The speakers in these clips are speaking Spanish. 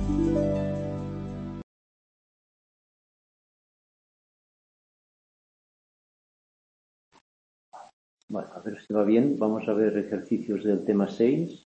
Bueno, a ver si va bien. Vamos a ver ejercicios del tema 6.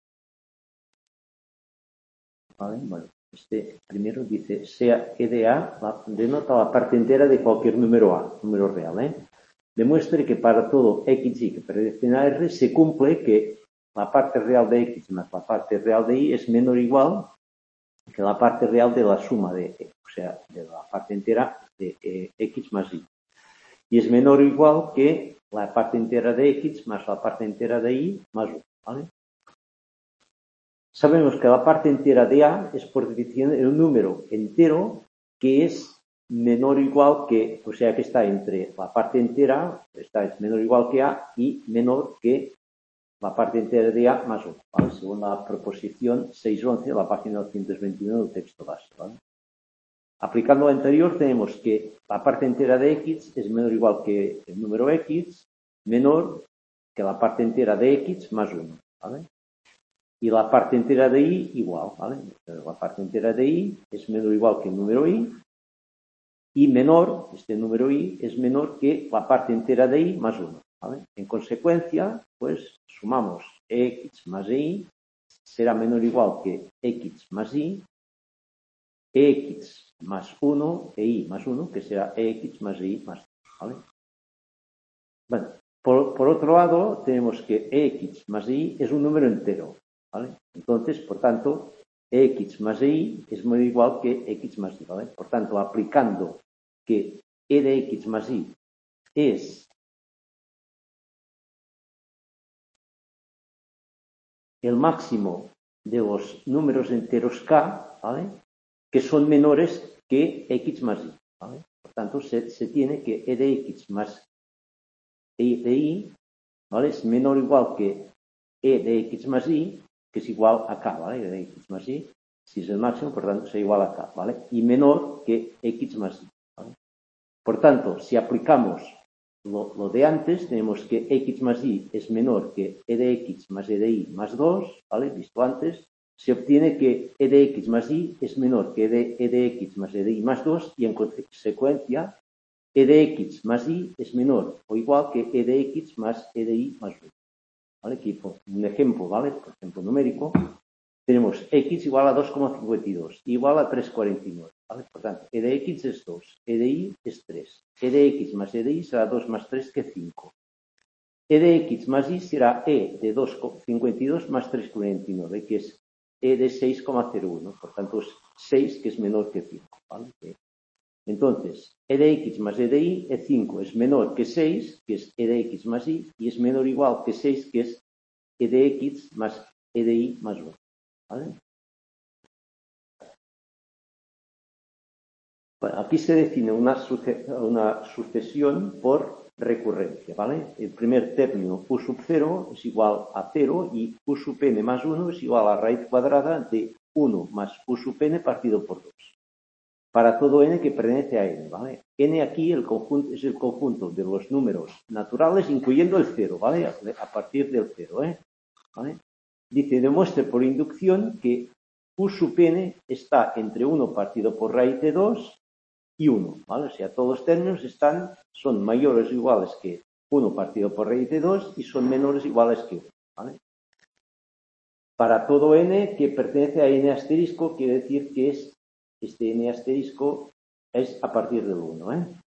¿Vale? Bueno, este primero dice, sea E de A, denota la parte entera de cualquier número A, número real. Demuestre que para todo XY que pertenece a R se cumple que la parte real de X más la parte real de Y es menor o igual que la parte real de la suma de, o sea, de la parte entera de X más Y. Y es menor o igual que la parte entera de X más la parte entera de Y más 1. ¿Vale? Sabemos que la parte entera de A es por definición un número entero que es menor o igual que, o sea que está entre la parte entera, es menor o igual que A y menor que la parte entera de A más 1, ¿vale? Según la proposición 611, la página 221 del texto base, ¿vale? Aplicando lo anterior, tenemos que la parte entera de X es menor o igual que el número X, menor que la parte entera de X más 1, ¿vale? Y la parte entera de Y igual, ¿vale? La parte entera de Y es menor o igual que el número Y y menor, este número Y es menor que la parte entera de Y más 1, ¿vale? En consecuencia, pues sumamos X más Y será menor o igual que X más Y, EX más 1 e Y más 1, que será EX más Y más 2, ¿vale? Bueno, por otro lado, tenemos que EX más Y es un número entero, ¿vale? Entonces, por tanto, EX más Y es muy igual que X más Y, ¿vale? Por tanto, aplicando que E de X más Y es el máximo de los números enteros K, ¿vale? Que son menores que X más Y, ¿vale? Por tanto, se tiene que E de X más E de Y, ¿vale? Es menor o igual que E de X más Y, que es igual a K, ¿vale? E de X más Y, si es el máximo, por tanto, será igual a K, ¿vale? Y menor que X más Y, ¿vale? Por tanto, si aplicamos lo de antes, tenemos que X más Y es menor que E de X más E de Y más 2, ¿vale? Visto antes, se obtiene que E de X más Y es menor que E de X más E de Y más 2 y en consecuencia E de X más Y es menor o igual que E de X más E de Y más 1. ¿Vale? Aquí un ejemplo, ¿vale? Por ejemplo numérico, tenemos X igual a 2,52 igual a 3,49, ¿vale? Por tanto, E de X es 2, E de Y es 3. E de X más E de Y será 2 más 3 que 5. E de X más Y será E de 2,52 más 3,49, que es E de 6,01. Por tanto, es 6, que es menor que 5, ¿vale? Entonces, E de X más E de Y, E5 es menor que 6, que es E de X más Y, y es menor o igual que 6, que es E de X más E de Y más 1. ¿Vale? Bueno, aquí se define una sucesión por recurrencia, ¿vale? El primer término U sub 0 es igual a 0 y U sub n más 1 es igual a raíz cuadrada de 1 más U sub n partido por 2. Para todo n que pertenece a n, ¿vale? N aquí es el conjunto de los números naturales, incluyendo el 0, ¿vale? A partir del 0, ¿vale? Dice, demuestre por inducción que U sub n está entre 1 partido por raíz de 2 y 1, ¿vale? O sea, todos los términos son mayores o iguales que 1 partido por raíz de 2 y son menores o iguales que 1, ¿vale? Para todo n que pertenece a n asterisco, quiere decir que es este n asterisco es a partir del 1,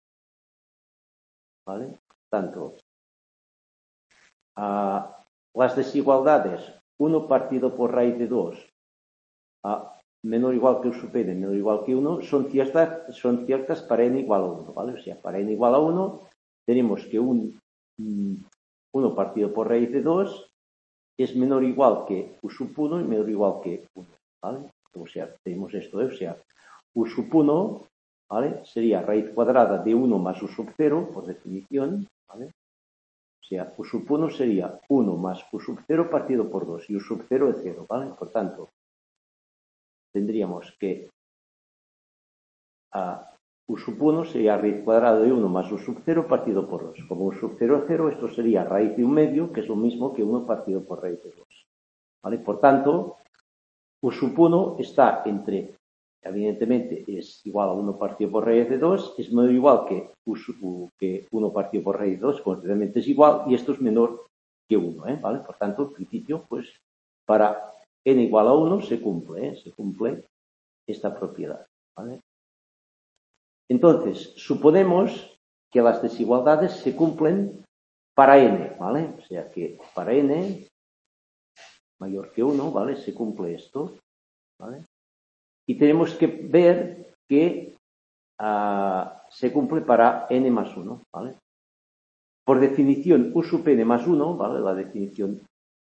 ¿vale? Tanto, las desigualdades 1 partido por raíz de 2 menor o igual que U sub n, menor o igual que 1, son ciertas para n igual a 1, ¿vale? O sea, para n igual a 1 tenemos que 1 partido por raíz de 2 es menor o igual que U sub 1 y menor o igual que 1, ¿vale? O sea, tenemos esto, o sea, U sub 1, ¿vale? Sería raíz cuadrada de 1 más U sub 0, por definición, ¿vale? O sea, U sub 1 sería 1 más U sub 0 partido por 2 y U sub 0 es 0, ¿vale? Por tanto, tendríamos que U sub 1 sería raíz cuadrada de 1 más U sub 0 partido por 2. Como U sub 0 es 0, esto sería raíz de 1 medio, que es lo mismo que 1 partido por raíz de 2. ¿Vale? Por tanto, U sub 1 está entre evidentemente es igual a 1 partido por raíz de 2, es menor o igual que 1 partido por raíz de 2, concretamente es igual, y esto es menor que 1, ¿vale? Por tanto, en principio, pues, para n igual a 1 se cumple esta propiedad, ¿vale? Entonces, suponemos que las desigualdades se cumplen para n, ¿vale? O sea que para n mayor que 1, ¿vale? Se cumple esto, ¿vale? Y tenemos que ver que se cumple para n más 1, ¿vale? Por definición, u sub n más 1, ¿vale? La definición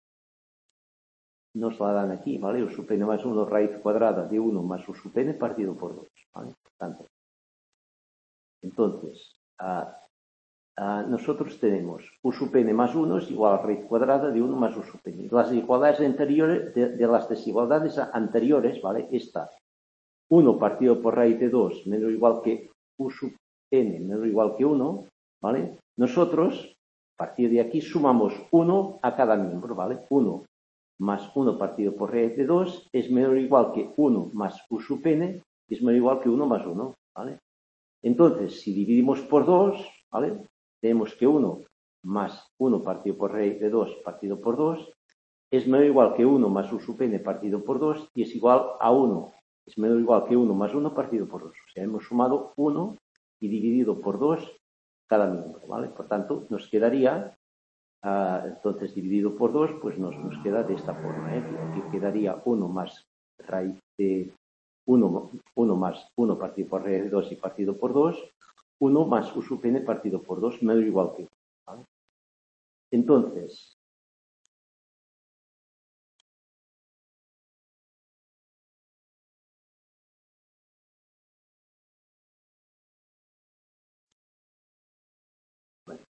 nos la dan aquí, ¿vale? U sub n más 1 raíz cuadrada de 1 más u sub n partido por 2, ¿vale? Por tanto, entonces, nosotros tenemos u sub n más 1 es igual a raíz cuadrada de 1 más u sub n. Las desigualdades anteriores, de las desigualdades anteriores, ¿vale? Esta 1 partido por raíz de 2 menor o igual que u sub n menor o igual que 1, ¿vale? Nosotros, a partir de aquí, sumamos 1 a cada miembro, ¿vale? 1 más 1 partido por raíz de 2 es menor o igual que 1 más u sub n, es menor o igual que 1 más 1, ¿vale? Entonces, si dividimos por 2, ¿vale? Tenemos que 1 más 1 partido por raíz de 2 partido por 2 es menor o igual que 1 más u sub n partido por 2 y es igual a 1. Es menor o igual que 1 más 1 partido por 2. O sea, hemos sumado 1 y dividido por 2 cada miembro, ¿vale? Por tanto, nos quedaría, entonces dividido por 2, pues nos queda de esta forma, ¿eh? Que quedaría 1 más raíz de 1 más 1 partido por raíz de 2 y partido por 2, 1 más u sub n partido por 2 menor o igual que 1, ¿vale? Entonces, bueno,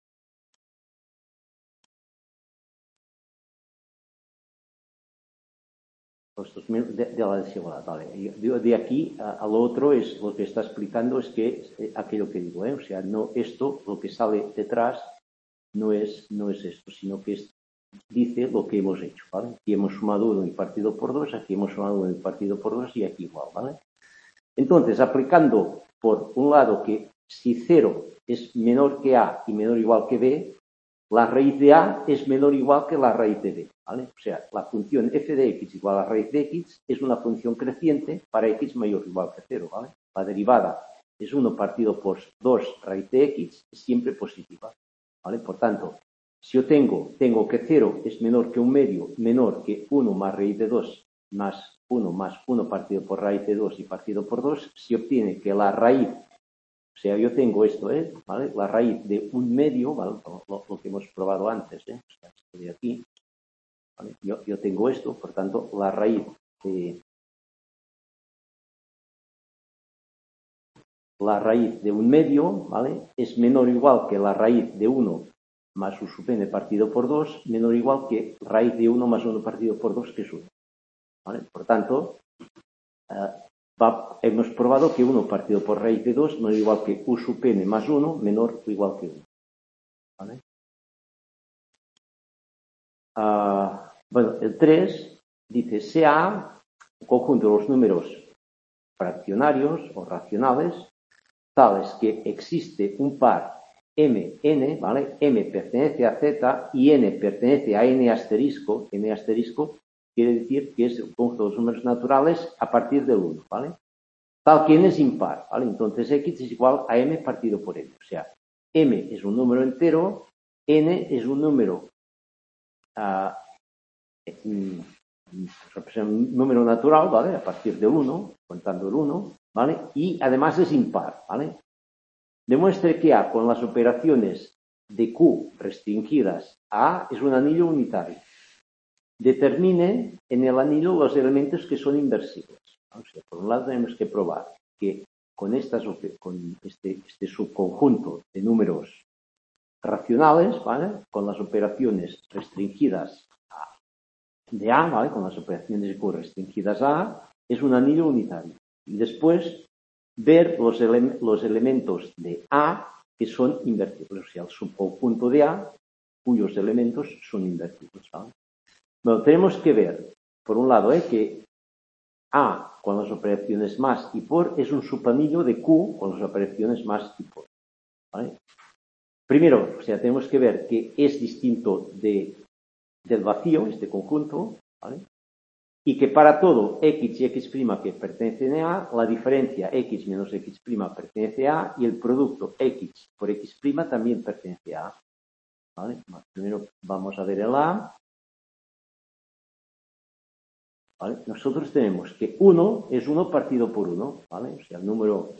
de la desigualdad, ¿vale? Yo de aquí a lo otro es lo que está explicando es que aquello que digo, ¿eh? O sea, no esto, lo que sale detrás no es esto, sino que dice lo que hemos hecho, ¿vale? Aquí hemos sumado 1 y partido por 2, aquí hemos sumado 1 y partido por 2 y aquí igual, ¿vale? Entonces, aplicando por un lado que si 0 es menor que A y menor o igual que B, la raíz de A es menor o igual que la raíz de B, ¿vale? O sea, la función f de x igual a raíz de x es una función creciente para x mayor o igual que 0, ¿vale? La derivada es 1 partido por 2 raíz de x, es siempre positiva, ¿vale? Por tanto, si yo tengo que 0 es menor que un medio, menor que 1 más raíz de 2 más 1 partido por raíz de 2 y partido por 2, se obtiene que la raíz, o sea, yo tengo esto, ¿vale? La raíz de un medio, ¿vale? Lo que hemos probado antes, O sea, esto de aquí, ¿vale? Yo tengo esto, por tanto, la raíz de un medio, ¿vale? Es menor o igual que la raíz de 1 más u sub n partido por 2, menor o igual que raíz de 1 más 1 partido por 2, que es 1. ¿Vale? Por tanto, hemos probado que 1 partido por raíz de 2 no es igual que u sub n más 1 menor o igual que 1. ¿Vale? Bueno, el 3 dice, sea un conjunto de los números fraccionarios o racionales tales que existe un par mn, ¿vale? M pertenece a z y n pertenece a n asterisco. N asterisco quiere decir que es un conjunto de los números naturales a partir del 1, ¿vale? Tal que n es impar, ¿vale? Entonces x es igual a m partido por n. O sea, m es un número entero, n es un número representa un número natural, ¿vale? A partir del 1, contando el 1, ¿vale? Y además es impar, ¿vale? Demuestre que A con las operaciones de Q restringidas a A es un anillo unitario. Determine en el anillo los elementos que son inversibles. O sea, por un lado tenemos que probar que con este subconjunto de números racionales, ¿vale? Con las operaciones restringidas de A, ¿vale? Con las operaciones de Q restringidas a A, es un anillo unitario. Y después ver los elementos de A que son invertibles, o sea, el subconjunto de A cuyos elementos son invertibles, ¿vale? Bueno, tenemos que ver, por un lado, que A con las operaciones más y por es un subanillo de Q con las operaciones más y por. ¿Vale? Primero, o sea, tenemos que ver que es distinto del vacío, este conjunto, ¿vale? Y que para todo x y x' que pertenecen a A, la diferencia x menos x' pertenece a A y el producto x por x' también pertenece a A. ¿Vale? Primero vamos a ver el A. ¿Vale? Nosotros tenemos que 1 es 1 partido por 1. ¿Vale? O sea, el número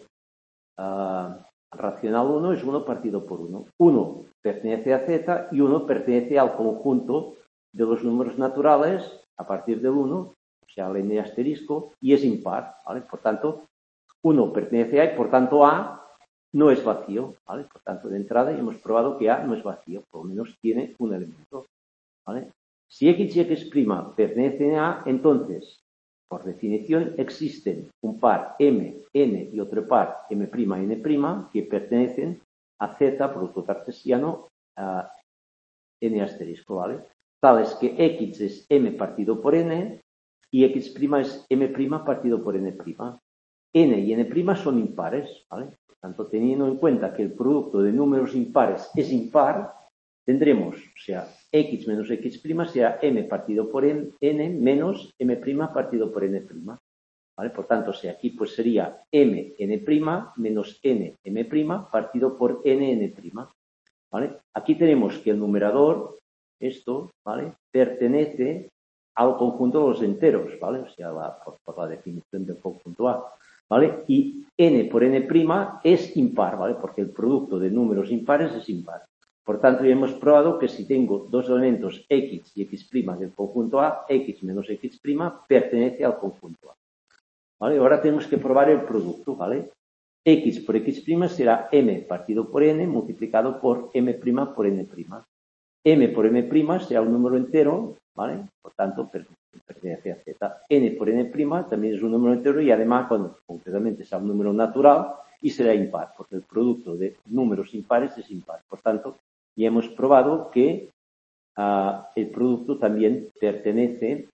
racional 1 es 1 partido por 1. 1 pertenece a Z y 1 pertenece al conjunto de los números naturales a partir del 1, o sea, al n asterisco, y es impar. ¿Vale? Por tanto, 1 pertenece a A y por tanto A no es vacío. ¿Vale? Por tanto, de entrada hemos probado que A no es vacío, por lo menos tiene un elemento. ¿Vale? Si x y x' pertenecen a A, entonces, por definición, existen un par M, N y otro par M', N', que pertenecen a Z, producto cartesiano, a N asterisco, ¿vale? Tales que X es M partido por N y X' es M' partido por N'. N y N' son impares, ¿vale? Por tanto, teniendo en cuenta que el producto de números impares es impar, tendremos, o sea, x menos x' será m partido por n menos m' partido por n'. ¿Vale? Por tanto, o sea, aquí pues sería m n' menos n m' partido por n n'. ¿Vale? Aquí tenemos que el numerador, esto, ¿vale?, pertenece al conjunto de los enteros, ¿vale? O sea, por la definición del conjunto A. ¿Vale? Y n por n' es impar, ¿vale? Porque el producto de números impares es impar. Por tanto, ya hemos probado que si tengo dos elementos x y x' del conjunto A, x menos x' pertenece al conjunto A. ¿Vale? Ahora tenemos que probar el producto, ¿vale? X por x' será m partido por n multiplicado por m' por n'. M por m' será un número entero, ¿vale? Por tanto, pertenece a Z. N por n' también es un número entero y además, concretamente, será un número natural y será impar, porque el producto de números impares es impar. Por tanto, ya hemos probado que el producto también pertenece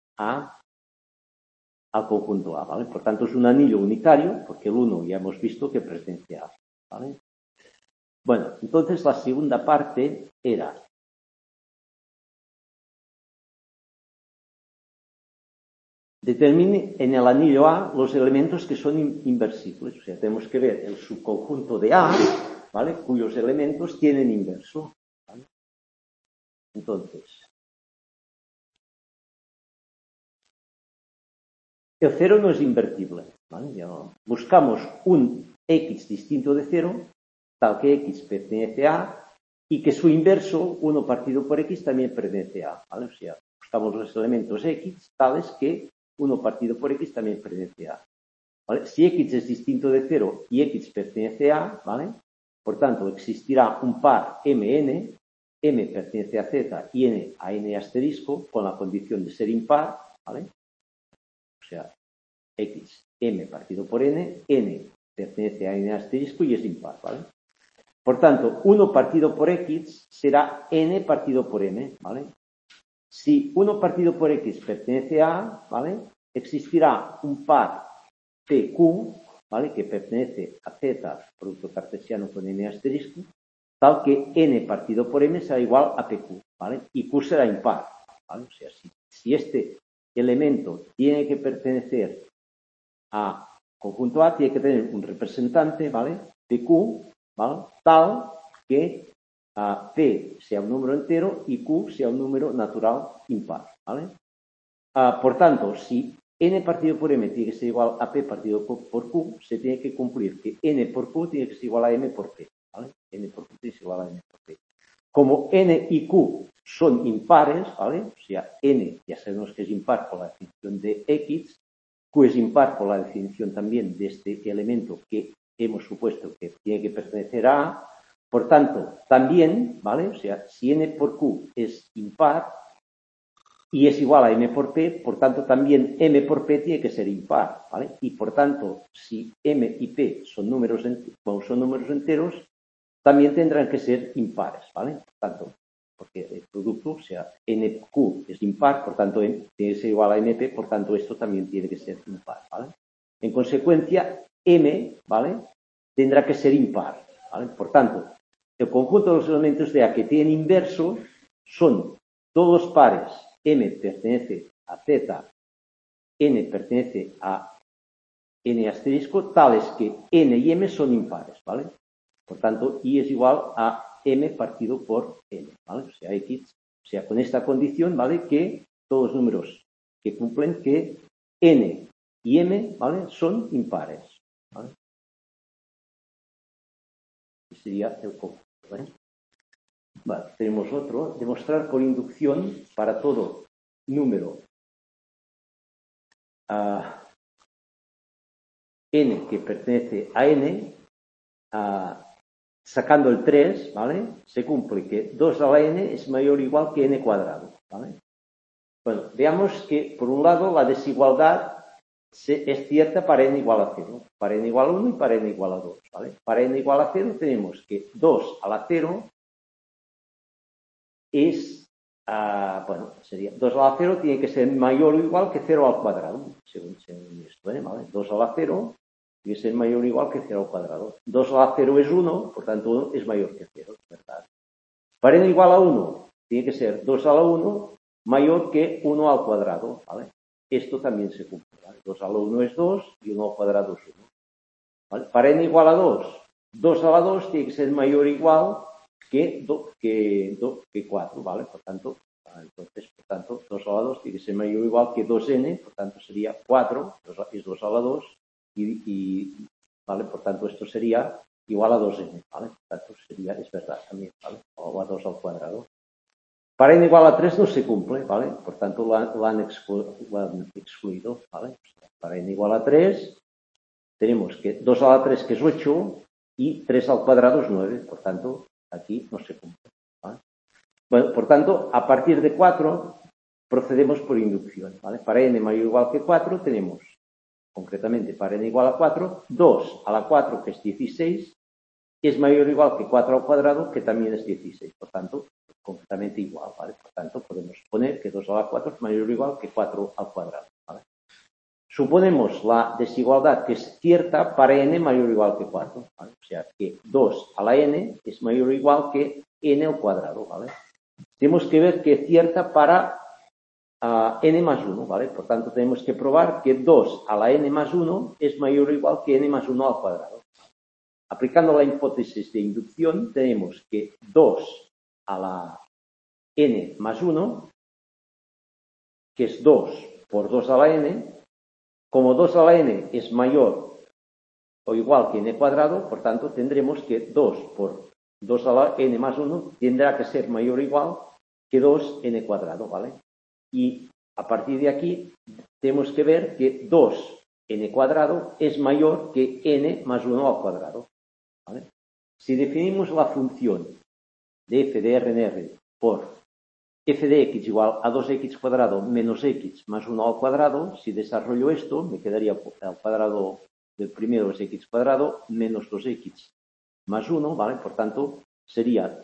al conjunto A, ¿vale? Por tanto, es un anillo unitario, porque el 1 ya hemos visto que pertenece a A, ¿vale? Bueno, entonces la segunda parte era determine en el anillo A los elementos que son inversibles. O sea, tenemos que ver el subconjunto de A, ¿vale?, cuyos elementos tienen inverso, ¿vale? Entonces, el 0 no es invertible, ¿vale? Ya buscamos un X distinto de 0, tal que X pertenece a A, y que su inverso, 1 partido por X, también pertenece a A, ¿vale? O sea, buscamos los elementos X tales que 1 partido por X también pertenece a A. ¿Vale? Si X es distinto de 0 y X pertenece a A, ¿vale?, por tanto, existirá un par MN, M pertenece a Z y N a N asterisco, con la condición de ser impar, ¿vale? O sea, X, M partido por N, N pertenece a N asterisco y es impar, ¿vale? Por tanto, 1 partido por X será N partido por M, ¿vale? Si 1 partido por X pertenece a A, ¿vale?, existirá un par PQ, ¿vale?, que pertenece a Z, producto cartesiano con N asterisco, tal que N partido por M será igual a PQ, ¿vale? Y Q será impar, ¿vale? O sea, si este elemento tiene que pertenecer a conjunto A, tiene que tener un representante, ¿vale?, PQ, ¿vale?, tal que P sea un número entero y Q sea un número natural impar, ¿vale? Por tanto, si N partido por M tiene que ser igual a P partido por Q, se tiene que cumplir que N por Q tiene que ser igual a M por P, ¿vale? N por Q tiene que ser igual a M por P. Como N y Q son impares, ¿vale? O sea, N ya sabemos que es impar por la definición de X, Q es impar por la definición también de este elemento que hemos supuesto que tiene que pertenecer a A. Por tanto, también, ¿vale? O sea, si N por Q es impar y es igual a M por P, por tanto, también M por P tiene que ser impar, ¿vale? Y por tanto, si M y P son números enteros, también tendrán que ser impares, ¿vale? Por tanto, porque el producto, o sea, NQ es impar, por tanto, tiene que ser igual a NP, por tanto, esto también tiene que ser impar, ¿vale? En consecuencia, M, ¿vale?, tendrá que ser impar, ¿vale? Por tanto, el conjunto de los elementos de A que tienen inverso son todos los pares. M pertenece a Z, N pertenece a N asterisco, tales que N y M son impares, ¿vale? Por tanto, I es igual a M partido por N, ¿vale? O sea, X, o sea, con esta condición, ¿vale?, que todos los números que cumplen que N y M, ¿vale?, son impares, ¿vale? Este sería el conjunto, ¿vale? Vale, tenemos otro, demostrar por inducción para todo número N que pertenece a N, sacando el 3, ¿vale?, se cumple que 2 a la N es mayor o igual que N cuadrado, ¿vale? Bueno, veamos que, por un lado, la desigualdad es cierta para N igual a 0, para N igual a 1 y para N igual a 2, ¿vale? Para N igual a 0 tenemos que 2 a la 0 es, bueno, sería 2 a la 0 tiene que ser mayor o igual que 0 al cuadrado, según esto, ¿vale? 2 a la 0 tiene que ser mayor o igual que 0 al cuadrado. 2 a la 0 es 1, por tanto 1 es mayor que 0, ¿verdad? Para N igual a 1 tiene que ser 2 a la 1 mayor que 1 al cuadrado, ¿vale? Esto también se cumple, ¿vale? 2 a la 1 es 2 y 1 al cuadrado es 1, ¿vale? Para N igual a 2, 2 a la 2 tiene que ser mayor o igual que 4, ¿vale? Por tanto, entonces, por tanto, 2 a la 2 tiene que ser mayor o igual que 2n, por tanto sería 4, es 2 a la 2, ¿vale? Por tanto, esto sería igual a 2n, ¿vale? Por tanto, sería, es verdad también, ¿vale? O a 2 al cuadrado. Para n igual a 3 no se cumple, ¿vale? Por tanto, lo han excluido, ¿vale? Para n igual a 3 tenemos que 2 a la 3, que es 8, y 3 al cuadrado es 9, por tanto, aquí no se cumple, ¿vale? Bueno, por tanto, a partir de 4 procedemos por inducción, ¿vale? Para n mayor o igual que 4 tenemos, concretamente para n igual a 4, 2 a la 4, que es 16, es mayor o igual que 4 al cuadrado, que también es 16, por tanto, concretamente igual, ¿vale? Por tanto, podemos suponer que 2 a la 4 es mayor o igual que 4 al cuadrado, ¿vale? Suponemos la desigualdad que es cierta para n mayor o igual que 4, ¿vale? O sea, que 2 a la n es mayor o igual que n al cuadrado, ¿vale? Tenemos que ver que es cierta para n más 1, ¿vale? Por tanto, tenemos que probar que 2 a la n más 1 es mayor o igual que n más 1 al cuadrado. Aplicando la hipótesis de inducción, tenemos que 2 a la n más 1, que es 2 por 2 a la n, como 2 a la n es mayor o igual que n cuadrado, por tanto, tendremos que 2 por 2 a la n más 1 tendrá que ser mayor o igual que 2n cuadrado, ¿vale? Y a partir de aquí tenemos que ver que 2n cuadrado es mayor que n más 1 al cuadrado, ¿vale? Si definimos la función de f de R en R por f de x igual a 2x cuadrado menos x más 1 al cuadrado, si desarrollo esto, me quedaría al cuadrado del primero es x cuadrado menos 2x más 1, ¿vale? Por tanto, sería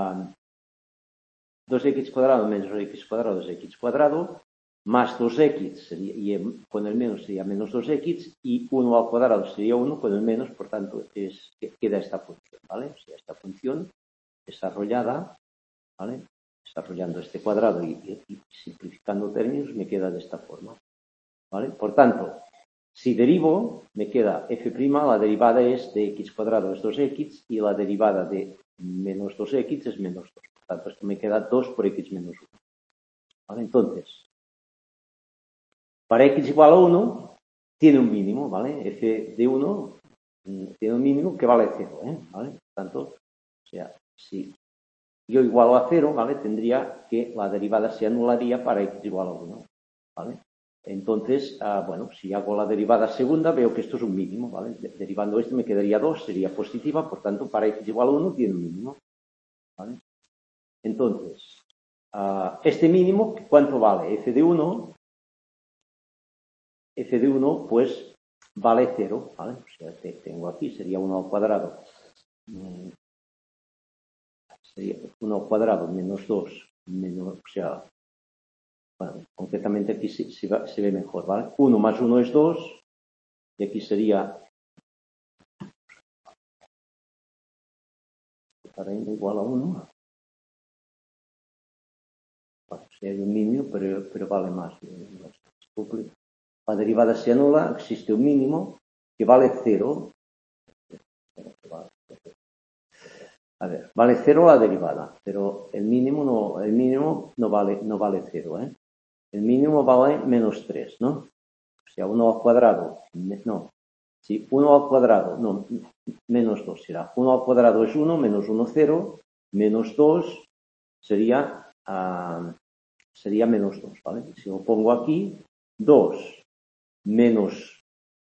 2x cuadrado menos x cuadrado es x cuadrado, más 2x, sería, y con el menos sería menos 2x, y 1 al cuadrado sería 1 con el menos, por tanto, queda esta función, ¿vale? O sea, esta función desarrollada, ¿vale? Desarrollando este cuadrado y simplificando términos, me queda de esta forma, ¿vale? Por tanto, si derivo, me queda f', la derivada es de x cuadrado es 2x, y la derivada de menos 2x es menos 2. Por tanto, esto me queda 2 por x menos 1. ¿Vale? Entonces, para x igual a 1, tiene un mínimo, ¿vale? F de 1 tiene un mínimo que vale 0, ¿vale? Por tanto, o sea, si yo igualo a 0, ¿vale? Tendría que la derivada se anularía para x igual a 1, ¿vale? Entonces, bueno, si hago la derivada segunda, veo que esto es un mínimo, ¿vale? Derivando esto me quedaría 2, sería positiva, por tanto, para x igual a 1 tiene un mínimo, ¿vale? Entonces, este mínimo, ¿cuánto vale? F de 1, pues, vale 0, ¿vale? O sea, tengo aquí, sería 1 al cuadrado. sería 1 al cuadrado menos 2, menos, o sea, bueno, concretamente aquí se ve mejor, ¿vale? 1 más 1 es 2, y aquí sería para n igual a 1. Bueno, si hay un mínimo, pero vale más. La derivada se anula, existe un mínimo que vale 0. A ver, vale 0 la derivada, pero el mínimo no vale 0, ¿eh? El mínimo vale menos 3, ¿no? O sea, 1 al cuadrado, no. Sí, 1 al cuadrado, no, menos 2 será. 1 al cuadrado es 1, menos 1, 0, menos 2 sería menos 2, ¿vale? Si lo pongo aquí, 2 menos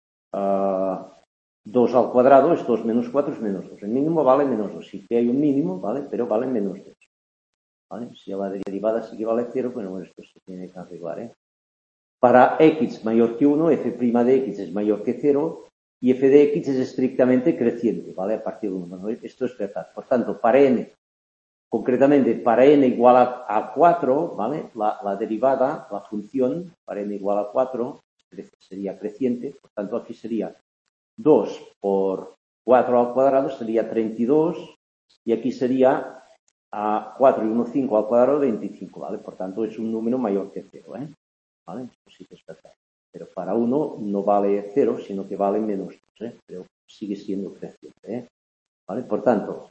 2 al cuadrado es 2 menos 4 es menos 2. El mínimo vale menos 2. Sí que hay un mínimo, ¿vale? Pero vale menos 2. ¿Vale? Si la derivada sí que vale 0, bueno, esto se tiene que arreglar, ¿eh? Para x mayor que 1, f' de x es mayor que 0 y f de x es estrictamente creciente, ¿vale? A partir de 1. Bueno, esto es verdad. Por tanto, para n, concretamente para n igual a 4, ¿vale? La derivada, la función, para n igual a 4, sería creciente. Por tanto, aquí sería 2 por 4 al cuadrado sería 32 y aquí sería 4 y 1, 5 al cuadrado 25, ¿vale? Por tanto, es un número mayor que 0, ¿eh? ¿Vale? Esto sí que es verdad. Pero para 1 no vale 0, sino que vale menos 2, ¿eh? Pero sigue siendo creciente, ¿eh? ¿Vale? Por tanto,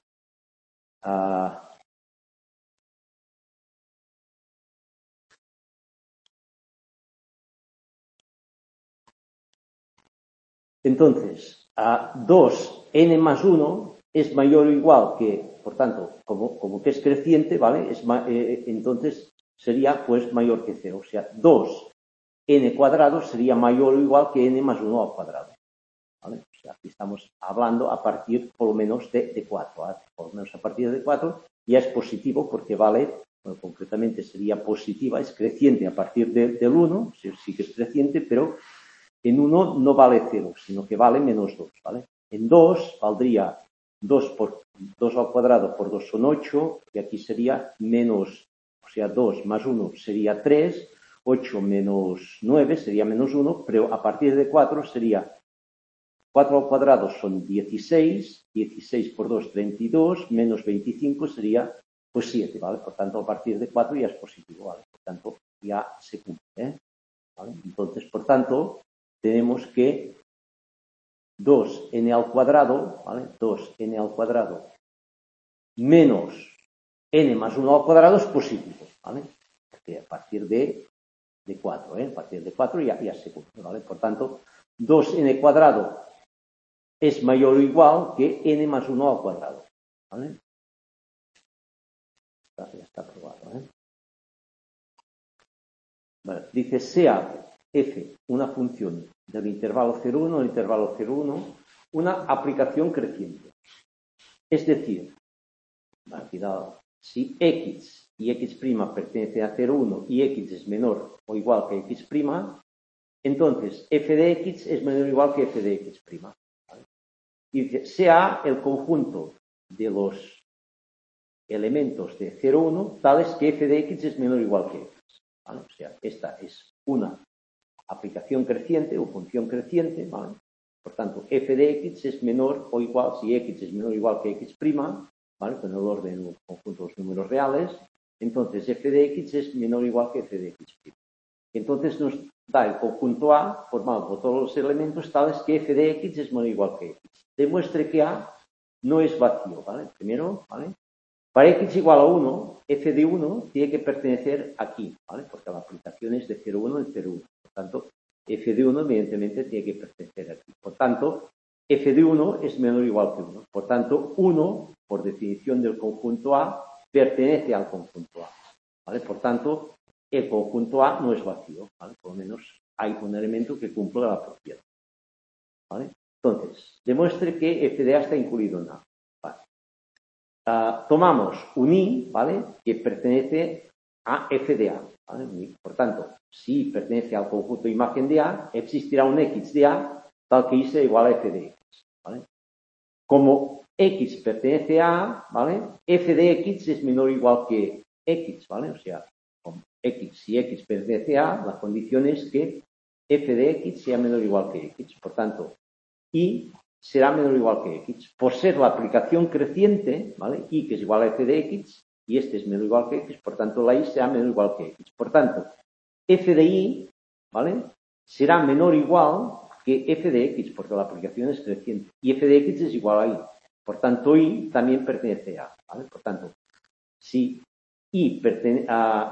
entonces, 2n más 1 es mayor o igual que, por tanto, como que es creciente, ¿vale? Entonces sería pues mayor que 0. O sea, 2n cuadrado sería mayor o igual que n más 1 al cuadrado. ¿Vale? O sea, aquí estamos hablando a partir por lo menos de 4. ¿Vale? Por lo menos a partir de 4 ya es positivo porque vale, bueno, concretamente sería positiva, es creciente a partir del 1, sí que es creciente, pero en 1 no vale 0, sino que vale menos 2, ¿vale? En 2 valdría 2 al cuadrado por 2 son 8, y aquí sería menos, o sea, 2 más 1 sería 3, 8 menos 9 sería menos 1, pero a partir de 4 sería 4 al cuadrado son 16, 16 por 2, 32, menos 25 sería pues 7, ¿vale? Por tanto, a partir de 4 ya es positivo, ¿vale? Por tanto, ya se cumple, ¿eh? ¿Vale? Entonces, por tanto, tenemos que 2n al cuadrado, ¿vale? 2n al cuadrado menos n más 1 al cuadrado es positivo, ¿vale? Porque a partir de 4, ¿eh? A partir de 4 ya se cumple, ¿vale? Por tanto, 2n cuadrado es mayor o igual que n más 1 al cuadrado, ¿vale? Ya está probado, ¿eh? Vale. Dice, sea f una función del intervalo 0,1 al intervalo 0,1, una aplicación creciente. Es decir, cuidado, si x y x' pertenece a 0,1 y x es menor o igual que x', entonces f de x es menor o igual que f de x'. ¿Vale? Y dice, sea el conjunto de los elementos de 0,1 tales que f de x es menor o igual que x. ¿Vale? O sea, esta es una aplicación creciente o función creciente, ¿vale? Por tanto, f de x es menor o igual, si x es menor o igual que x', ¿vale? Con el orden o conjunto de los números reales, entonces f de x es menor o igual que f de x'. Entonces nos da el conjunto A formado por todos los elementos tales que f de x es menor o igual que x. Demuestre que A no es vacío, ¿vale? Primero, ¿vale? Para x igual a 1, f de 1 tiene que pertenecer aquí, ¿vale? Porque la aplicación es de 0,1 en 0,1. Por tanto, f de 1 evidentemente tiene que pertenecer aquí. Por tanto, f de 1 es menor o igual que 1. Por tanto, 1, por definición del conjunto A, pertenece al conjunto A. ¿Vale? Por tanto, el conjunto A no es vacío, ¿vale? Por lo menos hay un elemento que cumple la propiedad. ¿Vale? Entonces, demuestre que f de A está incluido en A. Tomamos un I, ¿vale? Que pertenece a f de A, ¿vale? Por tanto, si pertenece al conjunto imagen de A, existirá un X de A tal que I sea igual a f de X, ¿vale? como X pertenece a A, ¿vale? F de X es menor o igual que X, ¿vale? O sea, si X pertenece a A, la condición es que F de X sea menor o igual que X. Por tanto, Y será menor o igual que X. Por ser la aplicación creciente, ¿vale? Y que es igual a F de X, y este es menor o igual que X, por tanto, la Y será menor o igual que X. Por tanto, F de Y, ¿vale? Será menor o igual que F de X, porque la aplicación es creciente. Y F de X es igual a Y. Por tanto, Y también pertenece a, ¿vale? Por tanto, si Y pertenece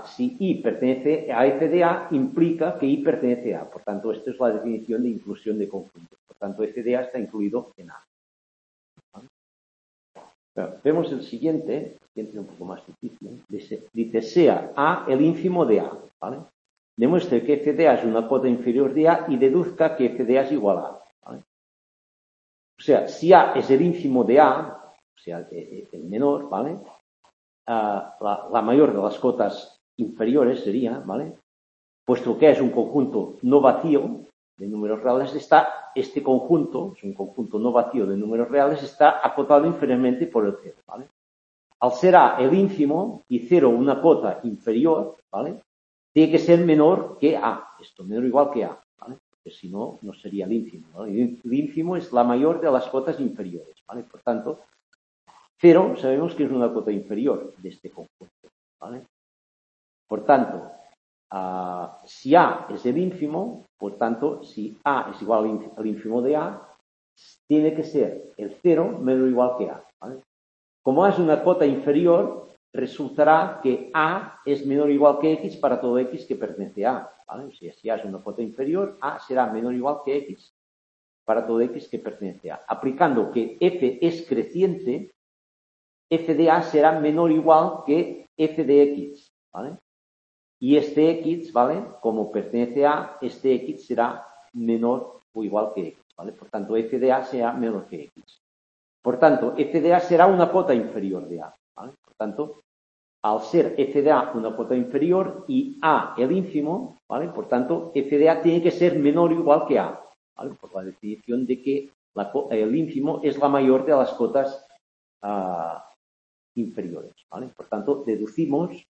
a F de A, implica que Y pertenece a A. Por tanto, esta es la definición de inclusión de conjuntos. Por tanto, F de A está incluido en A. ¿Vale? Bueno, vemos el siguiente es un poco más difícil. Dice, sea A el ínfimo de A. ¿Vale? Demuestre que F de A es una cota inferior de A y deduzca que F de A es igual a A. ¿Vale? O sea, si A es el ínfimo de A, o sea, el menor, ¿vale? La mayor de las cotas inferiores sería, ¿vale? Puesto que es un conjunto no vacío de números reales, este conjunto, es un conjunto no vacío de números reales, está acotado inferiormente por el 0, ¿vale? Al ser A el ínfimo y 0 una cota inferior, ¿vale? Tiene que ser menor que A, esto, menor o igual que A, ¿vale? Porque si no, no sería el ínfimo, ¿vale? El ínfimo es la mayor de las cotas inferiores, ¿vale? Por tanto, 0 sabemos que es una cota inferior de este conjunto, ¿vale? Por tanto, si A es el ínfimo, por tanto, si A es igual al ínfimo de A, tiene que ser el 0 menor o igual que A, ¿vale? Como A es una cota inferior, resultará que A es menor o igual que X para todo X que pertenece a A, ¿vale? O sea, si A es una cota inferior, A será menor o igual que X para todo X que pertenece a A. Aplicando que F es creciente, F de A será menor o igual que F de X, ¿vale? Y este X, ¿vale? Como pertenece a, este X será menor o igual que X, ¿vale? Por tanto, F de A será menor que X. Por tanto, F de A será una cota inferior de A, ¿vale? Por tanto, al ser F de A una cota inferior y A el ínfimo, ¿vale? Por tanto, F de A tiene que ser menor o igual que A, ¿vale? Por la definición de que el ínfimo es la mayor de las cotas inferiores, ¿vale? Por tanto, deducimos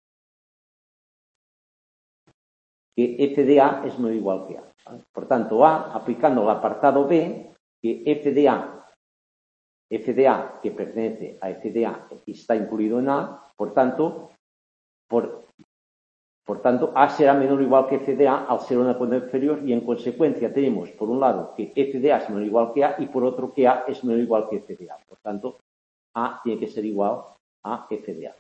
que F de A es menor o igual que A, ¿vale? Por tanto, A, aplicando el apartado B, que F de A que pertenece a F de A está incluido en A, por tanto, A será menor o igual que F de A al ser una cota inferior y en consecuencia tenemos, por un lado, que F de A es menor o igual que A y por otro que A es menor o igual que F de A. Por tanto, A tiene que ser igual a F de A.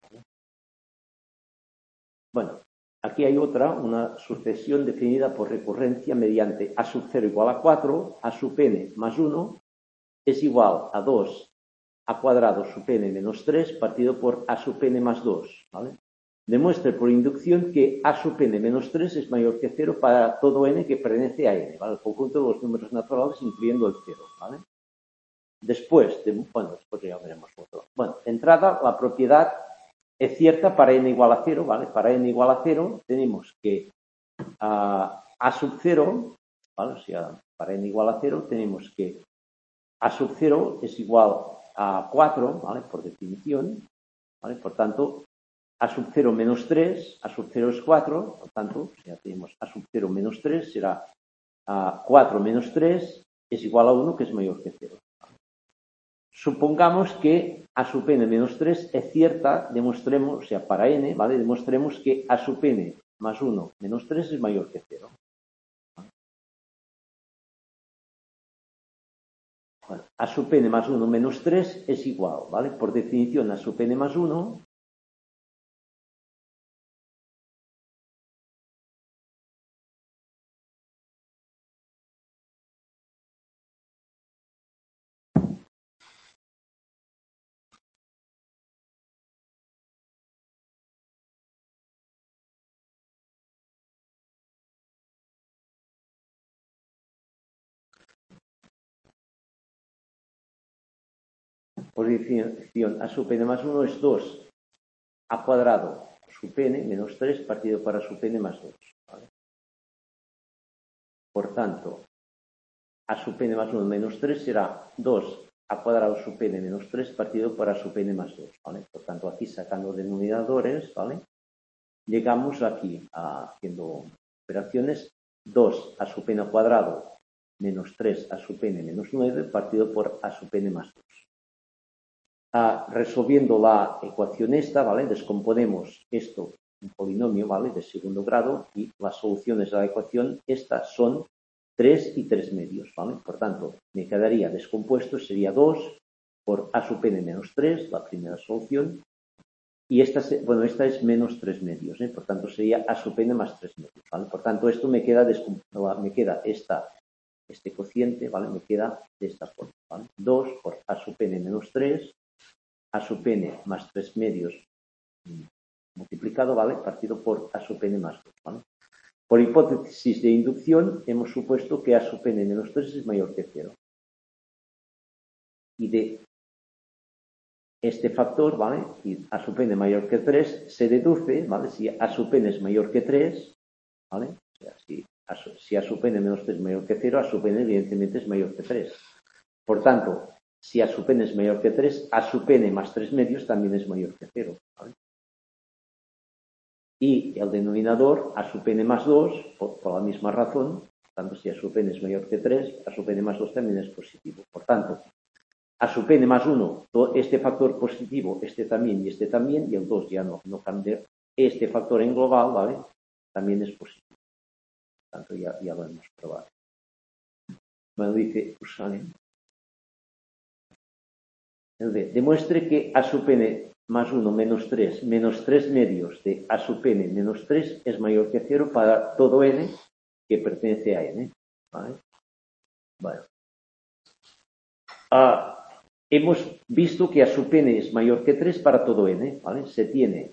Bueno, aquí hay una sucesión definida por recurrencia mediante A sub 0 igual a 4, A sub n más 1 es igual a 2 A cuadrado sub n menos 3 partido por A sub n más 2, ¿vale? Demuestre por inducción que A sub n menos 3 es mayor que 0 para todo n que pertenece a n, ¿vale? El conjunto de los números naturales incluyendo el 0, ¿vale? Después ya veremos otro. Bueno, de entrada, la propiedad es cierta para n igual a 0, ¿vale? Para n igual a 0 tenemos que A sub 0, ¿vale? O sea, para n igual a 0 tenemos que A sub 0 es igual a 4, ¿vale? Por definición, ¿vale? Por tanto, A sub 0 menos 3, A sub 0 es 4, por tanto, ya tenemos A sub 0 menos 3 será 4 menos 3 es igual a 1, que es mayor que 0. Supongamos que A sub n menos 3 es cierta, demostremos, o sea, para n, ¿vale? Demostremos que A sub n más 1 menos 3 es mayor que 0. Bueno, A sub n más 1 menos 3 es igual, ¿vale? Por definición, A sub n más 1 por definición, A sub n más 1 es 2 A cuadrado sub n menos 3 partido para sub n más 2, ¿vale? Por tanto, A sub n más 1 menos 3 será 2 a cuadrado sub n menos 3 partido por a sub n más 2, ¿vale? Por tanto, aquí sacando denominadores, ¿vale? Llegamos aquí, haciendo operaciones, 2 a sub n al cuadrado menos 3 a sub n menos 9 partido por a sub n más 2. Resolviendo la ecuación esta, ¿vale? Descomponemos esto en polinomio, ¿vale? De segundo grado y las soluciones de la ecuación esta son 3 y 3 medios, ¿vale? Por tanto, me quedaría descompuesto, sería 2 por a sub n menos 3, la primera solución, y esta es menos 3 medios, ¿eh? Por tanto, sería a sub n más 3 medios, ¿vale? Por tanto, esto me queda este cociente, ¿vale? Me queda de esta forma, ¿vale? 2 por a sub n menos 3, a sub n más 3 medios multiplicado, ¿vale? Partido por a sub n más 2, ¿vale? Por hipótesis de inducción, hemos supuesto que a sub n menos 3 es mayor que 0. Y de este factor, ¿vale? Y a sub n mayor que 3 se deduce, ¿vale? Si a sub n es mayor que 3, ¿vale? O sea, si a sub n menos 3 es mayor que 0, a sub n evidentemente es mayor que 3. Por tanto, si a sub n es mayor que 3, a sub n más 3 medios también es mayor que 0, ¿vale? Y el denominador, a sub n más 2, por la misma razón, por tanto, si a sub n es mayor que 3, a sub n más 2 también es positivo. Por tanto, a sub n más 1, este factor positivo, este también, y el 2 ya no cambia. Este factor en global, ¿vale? También es positivo. Por tanto, ya lo hemos probado. Bueno, dice Usane. Demuestre que a sub n más 1 menos 3 medios de a sub n menos 3 es mayor que 0 para todo n que pertenece a n. ¿Vale? Bueno. Hemos visto que a sub n es mayor que 3 para todo n. ¿Vale? Se tiene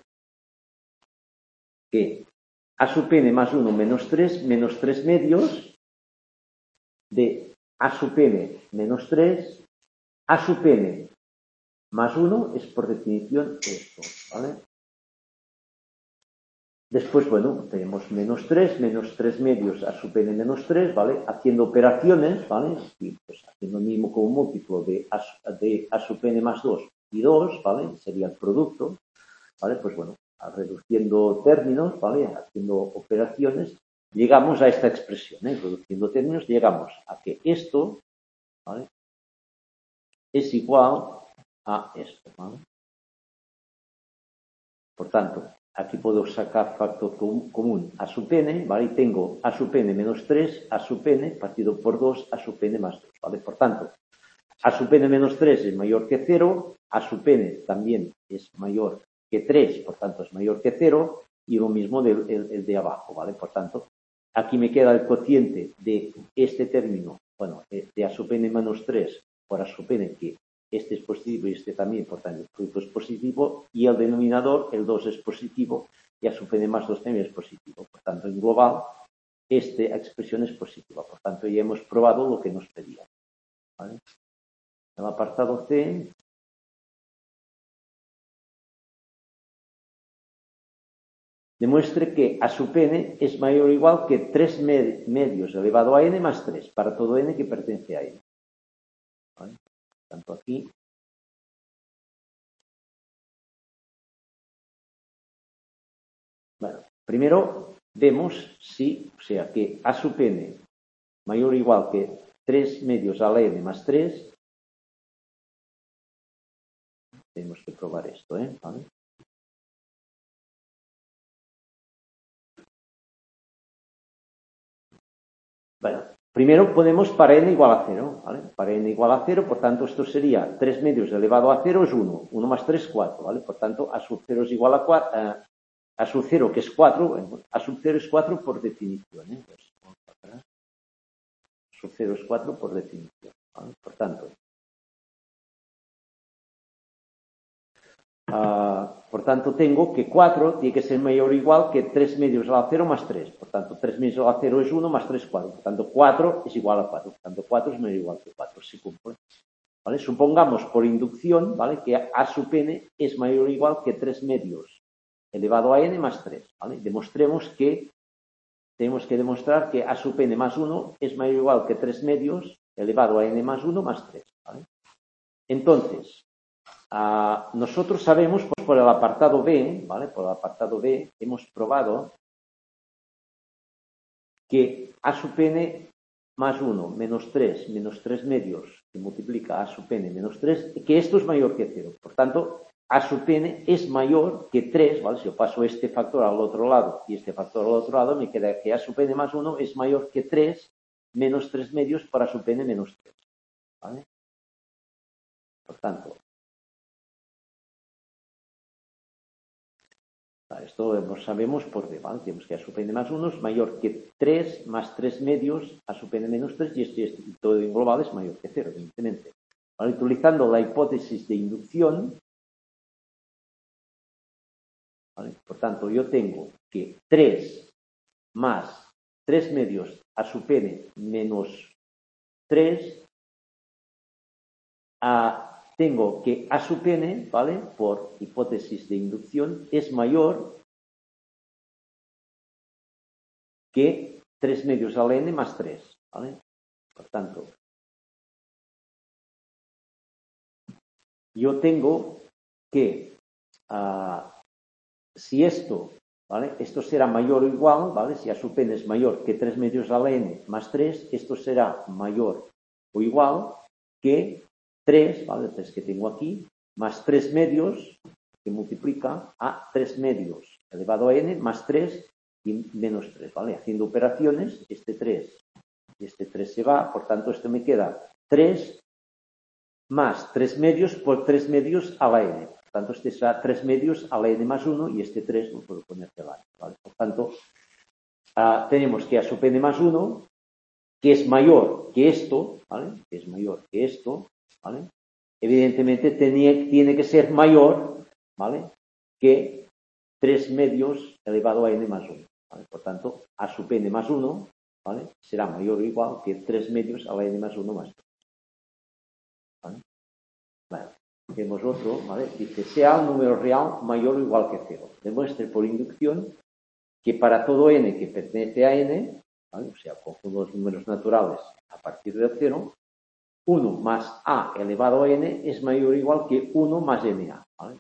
que a sub n más 1 menos 3 medios de a sub n menos 3 a sub n más 1 es por definición esto, ¿vale? Después, bueno, tenemos menos 3 medios a sub n menos 3, ¿vale? Haciendo operaciones, ¿vale? Y pues haciendo el mismo como múltiplo de a sub n más 2 y 2, ¿vale? Sería el producto, ¿vale? Pues bueno, reduciendo términos, ¿vale? Haciendo operaciones, llegamos a esta expresión, ¿eh? Reduciendo términos, llegamos a que esto, ¿vale? Es igual a esto, ¿vale? Por tanto, aquí puedo sacar factor común a sub n, ¿vale? Y tengo a sub n menos 3, a sub n partido por 2, a sub n más 2, ¿vale? Por tanto, a sub n menos 3 es mayor que 0, a sub n también es mayor que 3, por tanto es mayor que 0, y lo mismo el de abajo, ¿vale? Por tanto, aquí me queda el cociente de este término, bueno, de a sub n menos 3 por a sub n, que este es positivo y este también, por tanto, el producto es positivo, y el denominador, el 2 es positivo, y a sub n más 2 también es positivo. Por tanto, en global, esta expresión es positiva. Por tanto, ya hemos probado lo que nos pedía, ¿vale? El apartado C. Demuestre que a sub n es mayor o igual que 3 medios elevado a n más 3, para todo n que pertenece a n. ¿Vale? Tanto aquí. Bueno, primero vemos si, o sea, que a sub n mayor o igual que 3 medios a la n más 3. Tenemos que probar esto, ¿eh? ¿Vale? Bueno, primero podemos para n igual a 0, ¿vale? Para n igual a 0, por tanto, esto sería 3 medios elevado a 0 es 1. 1 más 3, 4, ¿vale? Por tanto, a sub 0 es igual a 4, a sub 0, que es 4, bueno, a sub 0 es 4 por definición, ¿eh? Pues, vamos atrás. Sub 0 es 4 por definición, ¿vale? Por tanto, tengo que 4 tiene que ser mayor o igual que 3 medios a la 0 más 3. Por tanto, 3 medios a la 0 es 1 más 3, 4. Por tanto, 4 es igual a 4. Por tanto, 4 es mayor o igual que 4. Se cumple. ¿Vale? Supongamos por inducción, ¿vale? Que a sub n es mayor o igual que 3 medios elevado a n más 3. ¿Vale? Tenemos que demostrar que a sub n más 1 es mayor o igual que 3 medios elevado a n más 1 más 3. ¿Vale? Entonces, nosotros sabemos, pues por el apartado B, ¿vale? Por el apartado B hemos probado que A sub n más 1 menos 3 medios que multiplica A sub n menos 3, que esto es mayor que 0. Por tanto, A sub n es mayor que 3, ¿vale? Si yo paso este factor al otro lado y este factor al otro lado, me queda que A sub n más 1 es mayor que 3 menos 3 medios para A sub n menos 3, ¿vale? Por tanto, esto lo sabemos por B, ¿vale? Tenemos que A sub n más 1 es mayor que 3 más 3 medios A sub n menos 3 y este todo en global es mayor que 0, evidentemente. ¿Vale? Utilizando la hipótesis de inducción, ¿vale? Por tanto, yo tengo que 3 más 3 medios A sub n menos 3, tengo que A sub n, ¿vale? Por hipótesis de inducción, es mayor que 3 medios a la n más 3, ¿vale? Por tanto, yo tengo que, si esto, ¿vale? Esto será mayor o igual, ¿vale? Si A sub n es mayor que 3 medios a la n más 3, esto será mayor o igual que 3, ¿vale? El 3 que tengo aquí, más 3 medios, que multiplica a 3 medios elevado a n más 3 y menos 3, ¿vale? Haciendo operaciones, este 3 y este 3 se va, por tanto, esto me queda 3 más 3 medios por 3 medios a la n. Por tanto, este será 3 medios a la n más 1 y este 3 lo puedo poner delante, ¿vale? Por tanto, tenemos que A sub n más 1, que es mayor que esto, ¿vale? Que es mayor que esto, ¿vale? Evidentemente tiene que ser mayor, ¿vale? Que 3 medios elevado a n más 1, ¿vale? Por tanto, A sub n más 1, ¿vale? Será mayor o igual que 3 medios a la n más 1 más 2. ¿Vale? Bueno, tenemos otro, ¿vale? Dice, sea un número real mayor o igual que 0. Demuestre por inducción que para todo n que pertenece a n, ¿vale? O sea, conjunto de números naturales a partir del 0, 1 más a elevado a n es mayor o igual que 1 más na, ¿vale?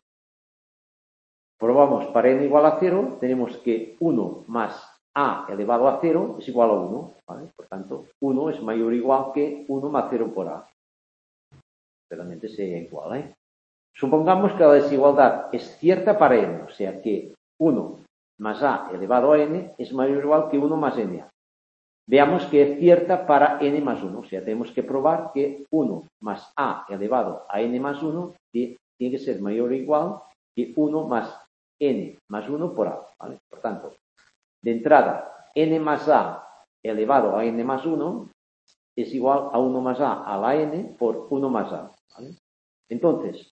Probamos para n igual a 0, tenemos que 1 más a elevado a 0 es igual a 1, ¿vale? Por tanto, 1 es mayor o igual que 1 más 0 por a. Realmente sería igual, ¿eh? Supongamos que la desigualdad es cierta para n, o sea que 1 más a elevado a n es mayor o igual que 1 más na. Veamos que es cierta para n más 1, o sea, tenemos que probar que 1 más a elevado a n más 1 tiene que ser mayor o igual que 1 más n más 1 por a, ¿vale? Por tanto, de entrada, n más a elevado a n más 1 es igual a 1 más a la n por 1 más a, ¿vale? Entonces,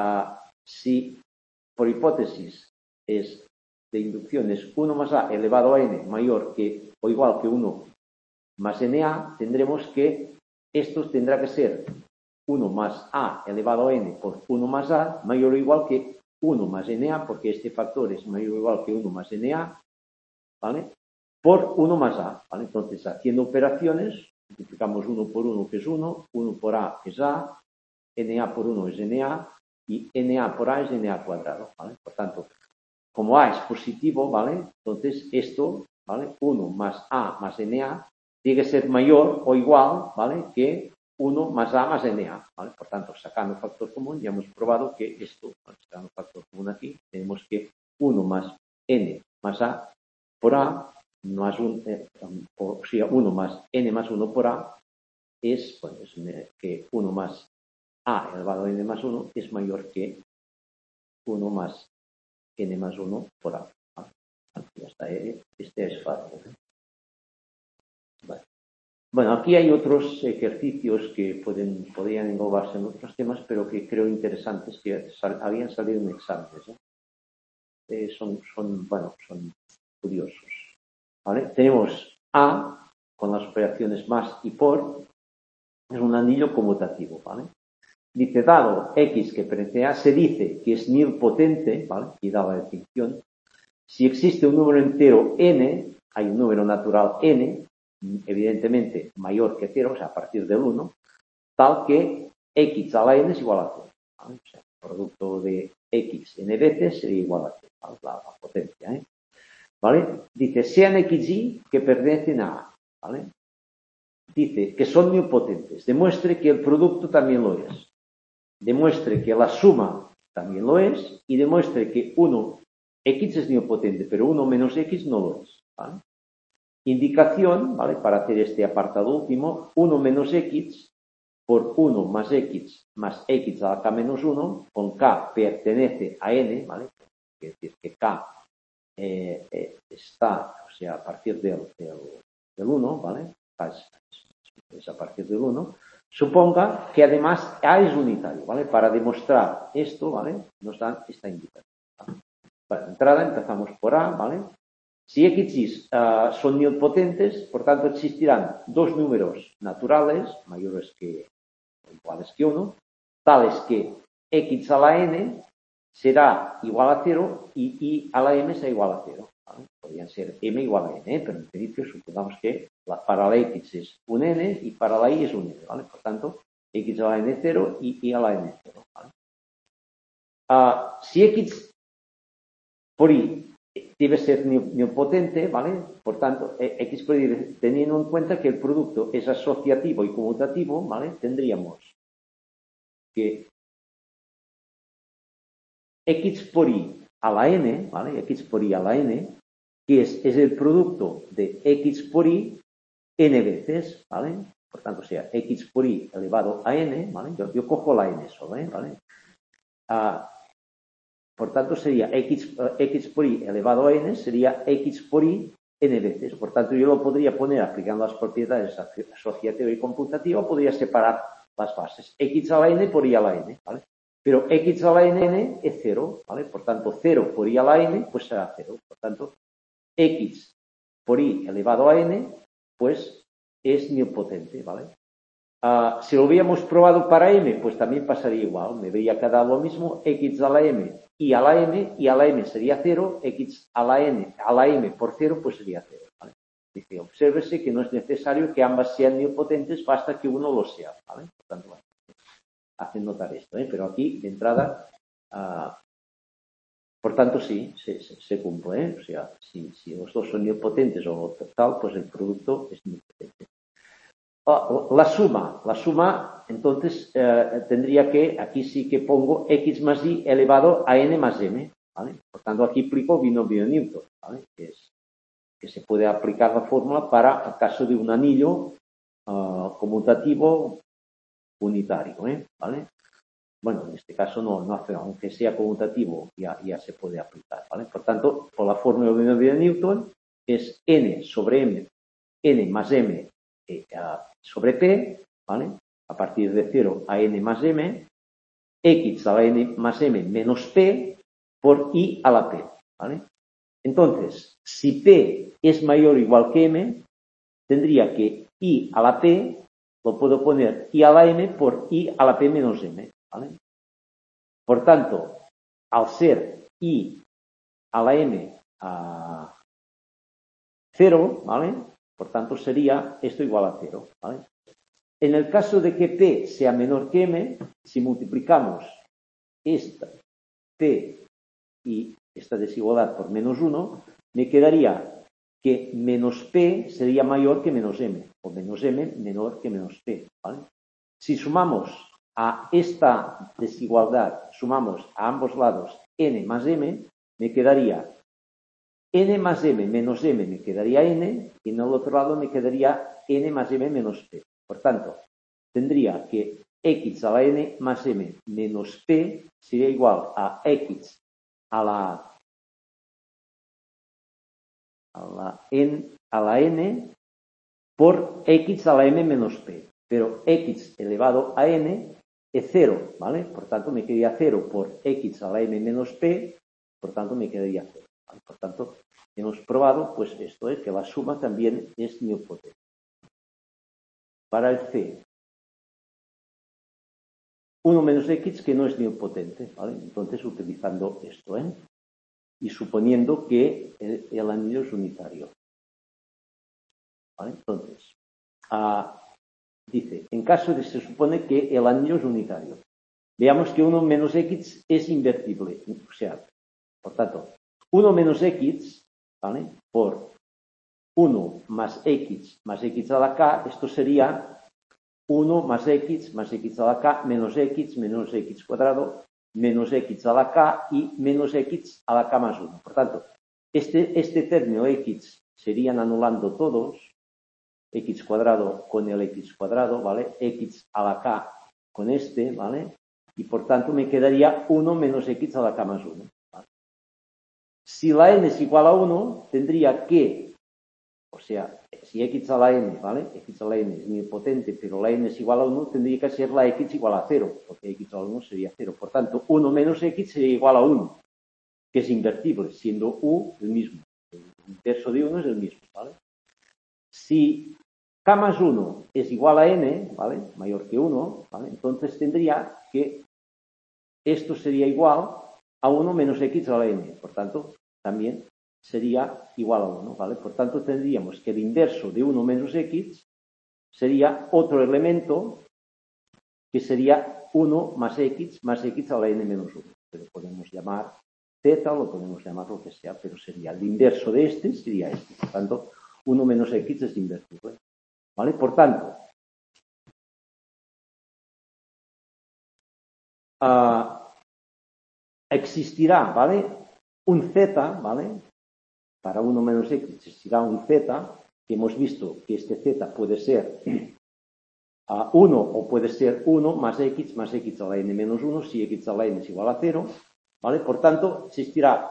si por hipótesis de inducción es 1 más a elevado a n mayor que o igual que 1 más na, tendremos que esto tendrá que ser 1 más a elevado a n por 1 más a mayor o igual que 1 más na, porque este factor es mayor o igual que 1 más na, ¿vale? Por 1 más a, ¿vale? Entonces, haciendo operaciones, multiplicamos 1 por 1, que es 1, 1 por a es a, na por 1 es na, y na por a es na cuadrado, ¿vale? Por tanto, como a es positivo, ¿vale? Entonces, esto, ¿vale? 1 más a más na tiene que ser mayor o igual, ¿vale? Que 1 más a más na, ¿vale? Por tanto, sacando factor común, ya hemos probado que esto, sacando factor común aquí, tenemos que 1 más n más a por a más 1, o sea, 1 más n más 1 por a es, bueno, es que 1 más a elevado a n más 1 es mayor que 1 más n más 1 por a. Ya está, este es fácil. Vale. Bueno, aquí hay otros ejercicios que podrían englobarse en otros temas, pero que creo interesantes, que habían salido en exámenes. Son curiosos. ¿Vale? Tenemos A con las operaciones más y por, es un anillo conmutativo, ¿vale? Dice, dado X que pertenece a, se dice que es nilpotente, ¿vale? Y da la definición. Si existe un número entero n, hay un número natural n, evidentemente mayor que 0, o sea, a partir del 1, tal que x a la n es igual a 0. ¿Vale? O sea, el producto de x n veces sería igual a 0. ¿Vale? La potencia. ¿Vale? Dice, sean x y que pertenecen a A. ¿Vale? Dice que son nilpotentes. Demuestre que el producto también lo es. Demuestre que la suma también lo es. Y demuestre que 1, x es nilpotente, pero 1 menos x no lo es. ¿Vale? Indicación, ¿vale? Para hacer este apartado último, 1 menos x por 1 más x a la k menos 1, con k pertenece a n, ¿vale? Es decir, que k está, o sea, a partir del 1, ¿vale? K es a partir del 1, suponga que además A es unitario, ¿vale? Para demostrar esto, ¿vale? Nos dan esta indicación. ¿Vale? Para entrada empezamos por A, ¿vale? Si x y son nilpotentes, por tanto existirán dos números naturales, mayores que o iguales que 1, tales que x a la n será igual a 0 y y a la m será igual a 0. ¿Vale? Podrían ser m igual a n, pero en principio supongamos que para la x es un n y para la y es un n. ¿Vale? Por tanto, x a la n 0 y y a la n 0. ¿Vale? Si x por y debe ser nilpotente, ¿vale? Por tanto, x por y, teniendo en cuenta que el producto es asociativo y conmutativo, ¿vale? Tendríamos que x por y a la n, ¿vale? X por y a la n, que es el producto de x por y n veces, ¿vale? Por tanto, sea x por y elevado a n, ¿vale? Yo cojo la n solo, ¿vale? Por tanto, sería x por y elevado a n, sería x por y n veces. Por tanto, yo lo podría poner aplicando las propiedades asociativa y computativa, podría separar las bases. X a la n por y a la n, ¿vale? Pero x a la n es 0, ¿vale? Por tanto, 0 por y a la n, pues será 0. Por tanto, x por y elevado a n, pues es nilpotente, ¿vale? Si lo hubiéramos probado para m, pues también pasaría igual. Me vería que da lo mismo, x a la m y a la m sería 0, x a la n a la m por 0, pues sería 0. ¿Vale? Dice, obsérvese que no es necesario que ambas sean nilpotentes, basta que uno lo sea. ¿Vale? Por tanto, bueno, hacen notar esto, pero aquí, de entrada, por tanto, sí, se cumple. O sea, si los dos son nilpotentes o tal, pues el producto es nilpotente. La suma, entonces, tendría que, aquí sí que pongo x más y elevado a n más m, ¿vale? Por tanto, aquí aplico binomio Newton, ¿vale? Que se puede aplicar la fórmula para el caso de un anillo conmutativo unitario, ¿vale? Bueno, en este caso no hace, aunque sea conmutativo, ya se puede aplicar, ¿vale? Por tanto, por la fórmula de binomio de Newton es n sobre m, n más m sobre p, ¿vale? A partir de 0 a n más m, x a la n más m menos p por i a la p, ¿vale? Entonces, si p es mayor o igual que m, tendría que i a la p lo puedo poner i a la m por i a la p menos m, ¿vale? Por tanto, al ser i a la m a 0, ¿vale? Por tanto, sería esto igual a 0, ¿vale? En el caso de que P sea menor que M, si multiplicamos esta P y esta desigualdad por menos 1, me quedaría que menos P sería mayor que menos M, o menos M menor que menos P, ¿vale? Si sumamos a esta desigualdad, sumamos a ambos lados N más M, me quedaría n más m menos m me quedaría n y en el otro lado me quedaría n más m menos p. Por tanto, tendría que x a la n más m menos p sería igual a x a la n por x a la m menos p. Pero x elevado a n es 0, ¿vale? Por tanto, me quedaría 0 por x a la m menos p, por tanto, me quedaría 0. ¿Vale? Por tanto, hemos probado, pues esto es que la suma también es nilpotente. Para el C, 1 menos x que no es nilpotente, ¿vale? Entonces, utilizando esto, y suponiendo que el anillo es unitario. ¿Vale? Entonces, dice, en caso de se supone que el anillo es unitario. Veamos que 1 menos x es invertible. O sea, por tanto, 1 menos x, ¿vale? Por 1 más x a la k, esto sería 1 más x a la k menos x cuadrado menos x a la k y menos x a la k más 1. Por tanto, este término x serían anulando todos, x cuadrado con el x cuadrado, ¿vale? X a la k con este, ¿vale? Y por tanto me quedaría 1 menos x a la k más 1. ¿Vale? Si la n es igual a 1, tendría que, o sea, si x a la n, ¿vale? X a la n es nilpotente, pero la n es igual a 1, tendría que ser la x igual a 0, porque x a la 1 sería 0. Por tanto, 1 menos x sería igual a 1, que es invertible, siendo u el mismo. El inverso de 1 es el mismo, ¿vale? Si k más 1 es igual a n, ¿vale? Mayor que 1, ¿vale? Entonces tendría que esto sería igual a 1 menos x a la n. Por tanto, también sería igual a 1, ¿vale? Por tanto, tendríamos que el inverso de 1 menos x sería otro elemento que sería 1 más x a la n menos 1. Que lo podemos llamar z o lo podemos llamar lo que sea, pero sería el inverso de este, sería este. Por tanto, 1 menos x es invertible, ¿vale? Por tanto, existirá, ¿vale? Un z, ¿vale? Para 1 menos x existirá un z, que hemos visto que este z puede ser 1 o puede ser 1 más x a la n menos 1 si x a la n es igual a 0, ¿vale? Por tanto, existirá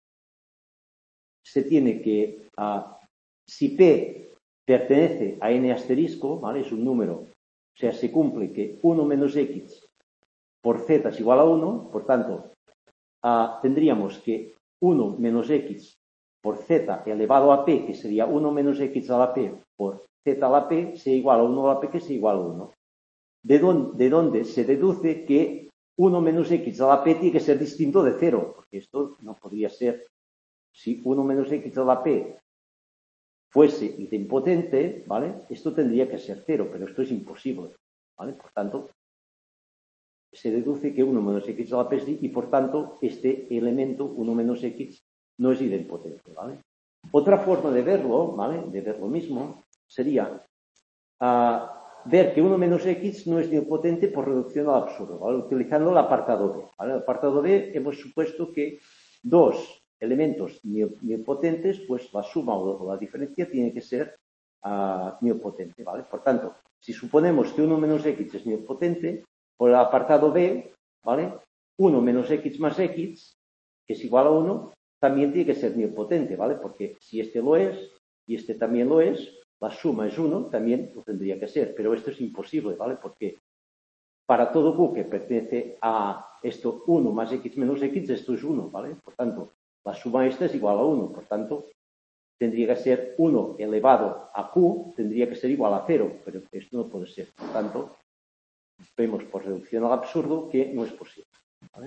se tiene que, si p pertenece a n asterisco, ¿vale? Es un número, o sea, se cumple que 1 menos x por z es igual a 1, por tanto, tendríamos que 1 menos x por z elevado a p, que sería 1 menos x a la p por z a la p, sea igual a 1 a la p, que sea igual a 1. ¿De dónde se deduce que 1 menos x a la p tiene que ser distinto de 0? Porque esto no podría ser. Si 1 menos x a la p fuese idempotente, ¿vale? Esto tendría que ser 0, pero esto es imposible, ¿vale? Por tanto, se deduce que 1 menos x a la p es y por tanto este elemento 1 menos x no es idempotente, ¿vale? Otra forma de verlo, ¿vale? De ver lo mismo, sería ver que 1 menos x no es nilpotente por reducción al absurdo, ¿vale? Utilizando el apartado B, ¿vale? El apartado B hemos supuesto que dos elementos nilpotentes, pues la suma o la diferencia tiene que ser nilpotente, ¿vale? Por tanto, si suponemos que 1 menos x es nilpotente, por el apartado B, ¿vale? 1 menos x más x, que es igual a 1, también tiene que ser nilpotente, ¿vale? Porque si este lo es y este también lo es, la suma es 1, también lo tendría que ser. Pero esto es imposible, ¿vale? Porque para todo q que pertenece a esto 1 más x menos x, esto es 1, ¿vale? Por tanto, la suma esta es igual a 1. Por tanto, tendría que ser 1 elevado a q, tendría que ser igual a 0. Pero esto no puede ser. Por tanto, vemos por reducción al absurdo que no es posible, ¿vale?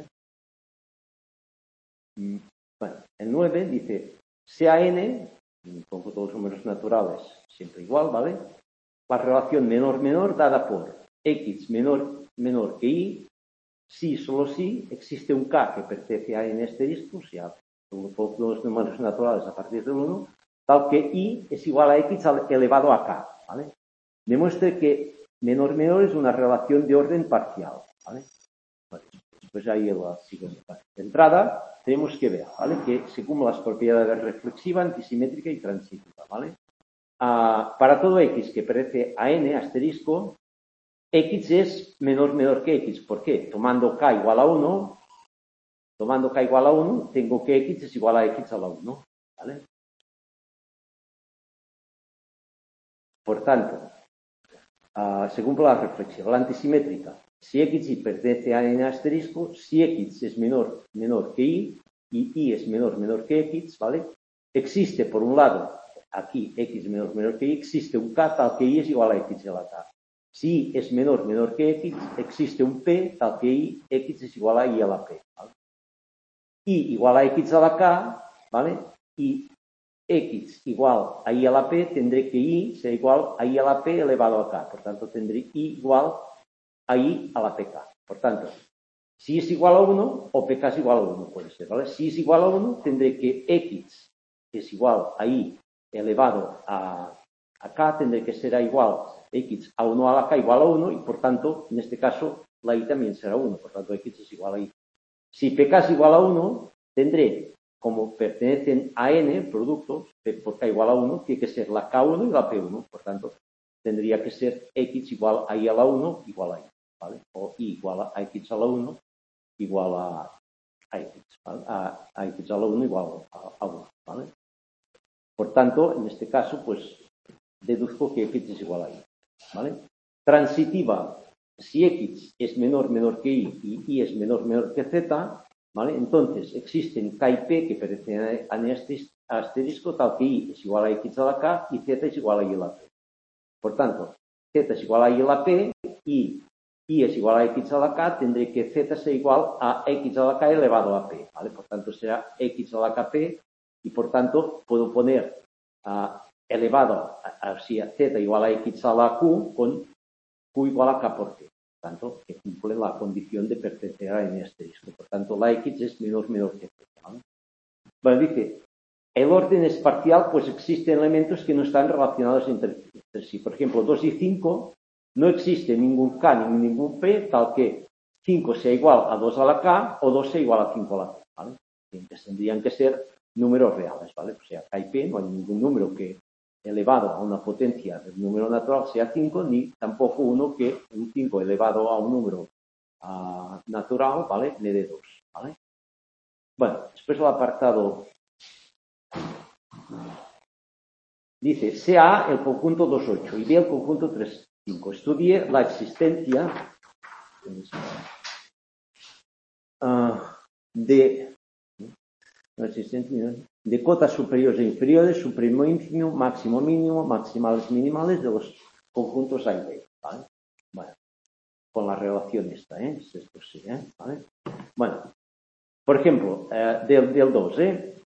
Bueno, el 9 dice, sea n, pongo todos los números naturales siempre igual, ¿vale? La relación menor-menor dada por x menor que y, si, solo si, existe un k que pertenece a n asterisco, o sea, todos los números naturales a partir del 1, tal que y es igual a x elevado a k, ¿vale? Demuestre que menor-menor es una relación de orden parcial, ¿vale? Bueno, después ahí la siguiente. De entrada, tenemos que ver, ¿vale? Que se cumplen las propiedades reflexiva, antisimétrica y transítica, ¿vale? Para todo x que pertenece a n asterisco, x es menor que x. ¿Por qué? Tomando k igual a 1, tengo que x es igual a x a la 1, ¿vale? Por tanto, se cumple la reflexión. La antisimétrica, si x y pertenece a n asterisco, si x es menor que y y es menor que x, ¿vale? Existe, por un lado, aquí x menor que y, existe un k tal que y es igual a x a la k. Si y es menor que x, existe un p tal que y, x es igual a y a la p, ¿vale? Y igual a x a la k, ¿vale? Y x igual a y a la p, tendré que y sea igual a y a la p elevado a k. Por tanto, tendré y igual a y a la pk. Por tanto, si es igual a 1 o pk es igual a 1, puede ser, ¿vale? Si es igual a 1, tendré que x es igual a y elevado a k, tendré que ser igual x a 1 a la k igual a 1 y, por tanto, en este caso, la y también será 1. Por tanto, x es igual a y. Si pk es igual a 1, tendré, como pertenecen a n productos, por k igual a 1, tiene que ser la k1 y la p1. Por tanto, tendría que ser x igual a y a la 1 igual a y, ¿vale? O y igual a x a la 1 igual a x, ¿vale? A x a la 1 igual a 1, ¿vale? Por tanto, en este caso, pues deduzco que x es igual a y, ¿vale? Transitiva, si x es menor que y es menor que z, ¿vale? Entonces existen k y p que pertenecen a este asterisco, tal que y es igual a x a la k y z es igual a y a la p. Por tanto, z es igual a y a la p y es igual a x a la k, tendré que z sea igual a x a la k elevado a p, ¿vale? Por tanto, será x a la kp y, por tanto, puedo poner elevado a z igual a x a la q con q igual a k por t. Por tanto, que cumple la condición de pertenecer a n asterisco. Por tanto, la x es menor que z, ¿vale? Bueno, dice, el orden es parcial, pues existen elementos que no están relacionados entre sí. Por ejemplo, 2 y 5, no existe ningún k ni ningún p, tal que 5 sea igual a 2 a la k o 2 sea igual a 5 a la k, ¿vale? Entonces, tendrían que ser números reales, ¿vale? O sea, k y p, no hay ningún número que elevado a una potencia del número natural sea 5, ni tampoco un 5 elevado a un número natural, ¿vale? Le dé 2, ¿vale? Bueno, después el apartado dice, sea el conjunto 2,8 y B el conjunto 3,5. Estudie la existencia de cotas superiores e inferiores, supremo ínfimo, máximo mínimo, maximales minimales de los conjuntos A y B, ¿vale? Bueno, con la relación esta, esto sí, ¿vale? Bueno, por ejemplo, del 2,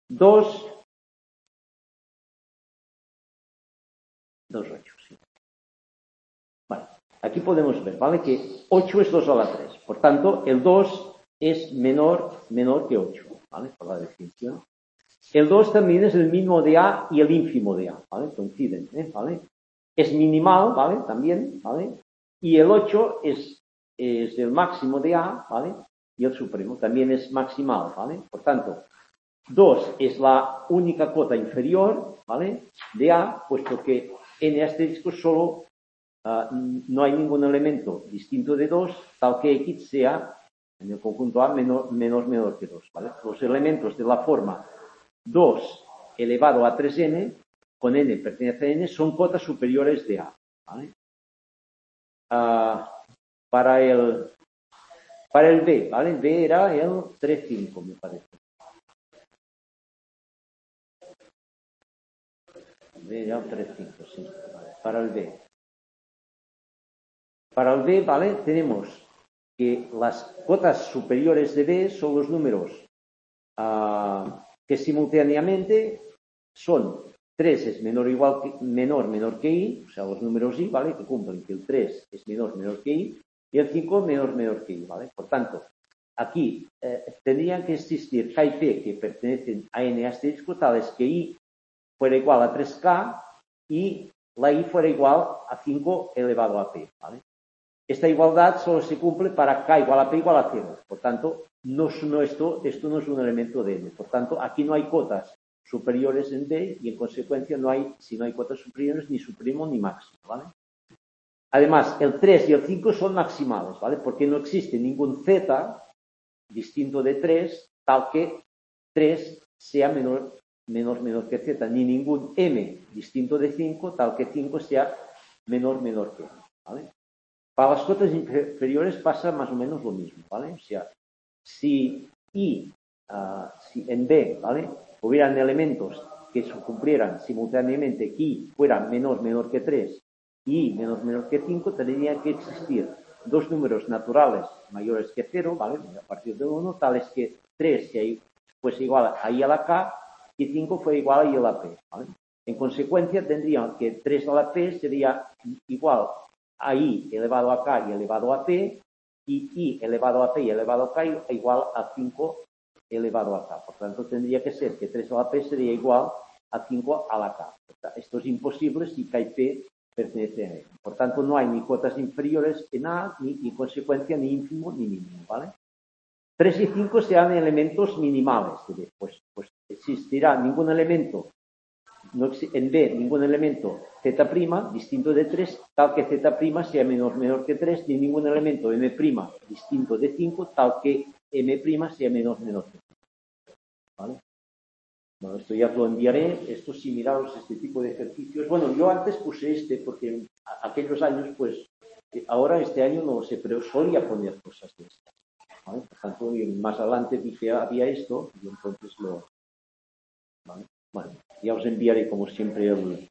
2,8, sí. Bueno, aquí podemos ver, ¿vale? Que 8 es 2 a la 3. Por tanto, el 2 es menor que 8, ¿vale? Por la definición. El 2 también es el mínimo de A y el ínfimo de A, ¿vale? Coinciden, ¿vale? Es minimal, ¿vale? También, ¿vale? Y el 8 es el máximo de A, ¿vale? Y el supremo también es maximal, ¿vale? Por tanto, 2 es la única cota inferior, ¿vale? De A, puesto que en asterisco solo no hay ningún elemento distinto de 2, tal que x sea, en el conjunto A, menor que 2, ¿vale? Los elementos de la forma 2 elevado a 3n, con n pertenece a n, son cotas superiores de A, ¿vale? Para el B, ¿vale? El B era el 3,5, me parece. El B era el 3,5, sí, vale. Para el B. Para el B, ¿vale? Tenemos que las cotas superiores de B son los números que simultáneamente son 3 es menor que y, o sea, los números y, ¿vale? Que cumplen que el 3 es menor que y el 5 menor que y, ¿vale? Por tanto, aquí tendrían que existir k y p que pertenecen a n asterisco tales que y fuera igual a 3k y la y fuera igual a 5 elevado a p, ¿vale? Esta igualdad solo se cumple para k igual a p igual a 0. Por tanto, esto no es un elemento de n. Por tanto, aquí no hay cotas superiores en D y, en consecuencia, si no hay cotas superiores, ni supremo ni máximo, ¿vale? Además, el 3 y el 5 son maximales, ¿vale? Porque no existe ningún z distinto de 3 tal que 3 sea menor que z, ni ningún m distinto de 5 tal que 5 sea menor que m, ¿vale? Para las cotas inferiores pasa más o menos lo mismo, ¿vale? O sea, si en B, ¿vale? Hubieran elementos que se cumplieran simultáneamente que y fuera menor que 3 y menor que 5, tendrían que existir dos números naturales mayores que 0, ¿vale? A partir de 1, tales que 3 fuese igual a y a la k y 5 fue igual a I a la P, ¿vale? En consecuencia, tendría que 3 a la P sería igual a I elevado a K y elevado a P, y I elevado a P y elevado a K igual a 5 elevado a K. Por tanto, tendría que ser que 3 a la P sería igual a 5 a la K. Esto es imposible si K y P pertenecen a E. Por tanto, no hay ni cuotas inferiores en A, ni en consecuencia ni ínfimo ni mínimo, ¿vale? 3 y 5 sean elementos minimales. Pues existirá ningún elemento, en B, ningún elemento z' distinto de 3, tal que z' sea menor que 3, ni ningún elemento m' distinto de 5, tal que m' sea menor que 5. ¿Vale? Bueno, esto ya lo enviaré. Esto sí, miraros este tipo de ejercicios. Bueno, yo antes puse porque en aquellos años, pues, ahora este año no lo sé, pero solía poner cosas de estas. ¿Vale? Por tanto, más adelante dije, había esto, y entonces lo... ¿vale? Bueno, ya os enviaré como siempre